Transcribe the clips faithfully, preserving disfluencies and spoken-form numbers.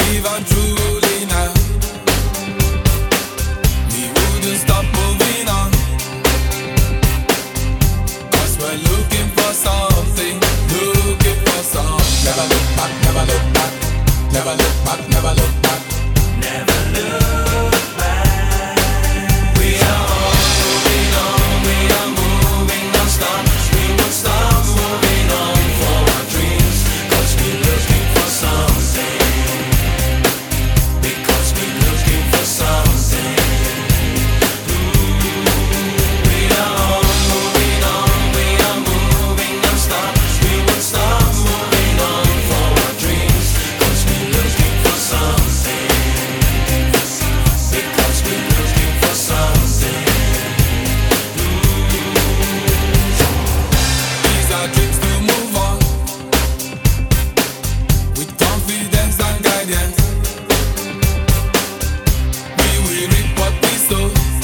believe I'm truly now. We wouldn't stop moving on, 'cause we're looking for something, looking for something. Never look back, never look back, never look back, never look back, never look back. We are all moving on, we are moving non-stop. We won't stop moving on for our dreams, 'cause we're looking for something, because we're looking for something. We are all moving on, we are moving non-stop. We won't stop moving on for our dreams, 'cause we're looking for something, because we're looking for something. These are dreams to move on, with confidence and guidance. We will reap what we sow,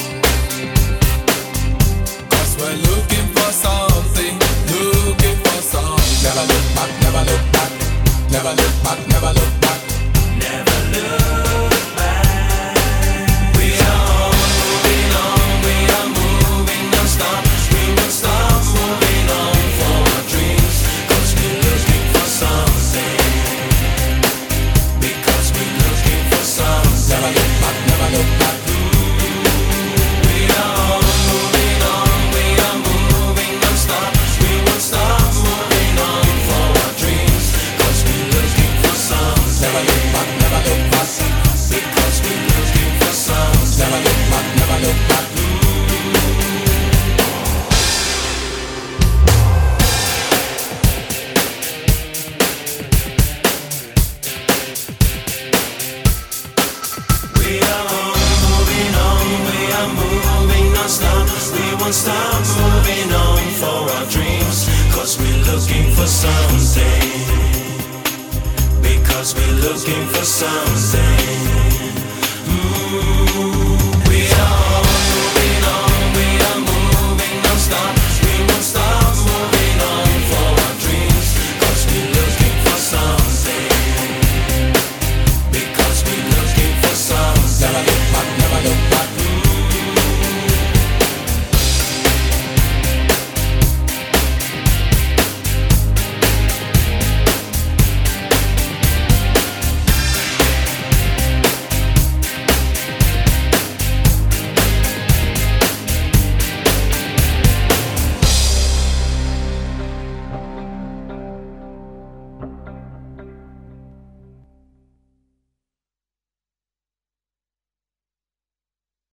'cause we're looking for something, looking for something. Never look back, never look back, never look back, never look back, never look back. We are all moving on, we are moving non-stop. We won't stop moving on for our dreams, 'cause we're looking for something, because we're looking for something. Never look back, never look back. We are all moving on, we are moving non-stop. We won't stop moving on for our dreams, 'cause we're looking for something. Never look back, never look back, because we're looking for something. Never look back, never look back. We are all moving on, we are moving non-stop. We won't stop moving on for our dreams, 'cause we're looking for something, because we're looking for something.